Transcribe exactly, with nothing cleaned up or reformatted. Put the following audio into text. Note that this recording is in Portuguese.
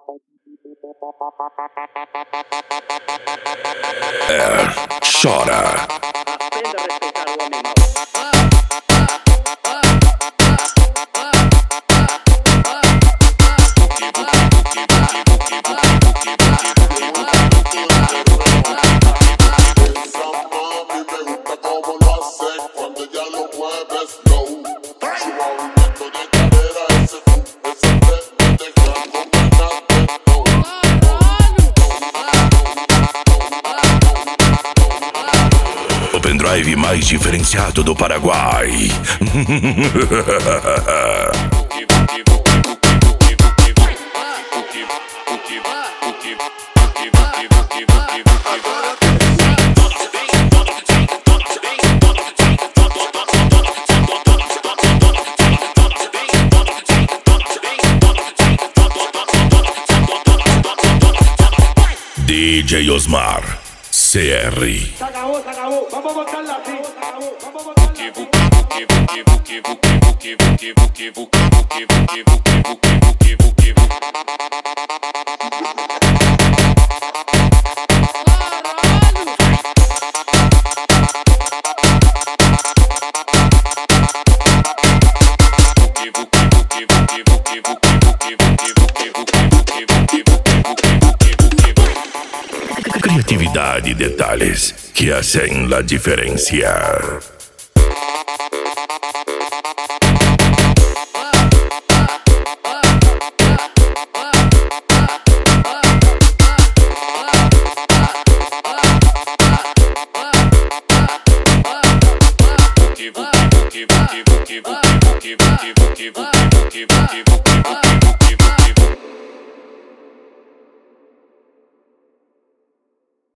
É, chora. Aprenda a respeitar o homem mau. O pendrive mais diferenciado do Paraguai. D J Osmar C R. Se acabó, se acabó. Vamos a montarla así. Se acabó. Vamos a Criatividade e detalhes que hacen la diferencia.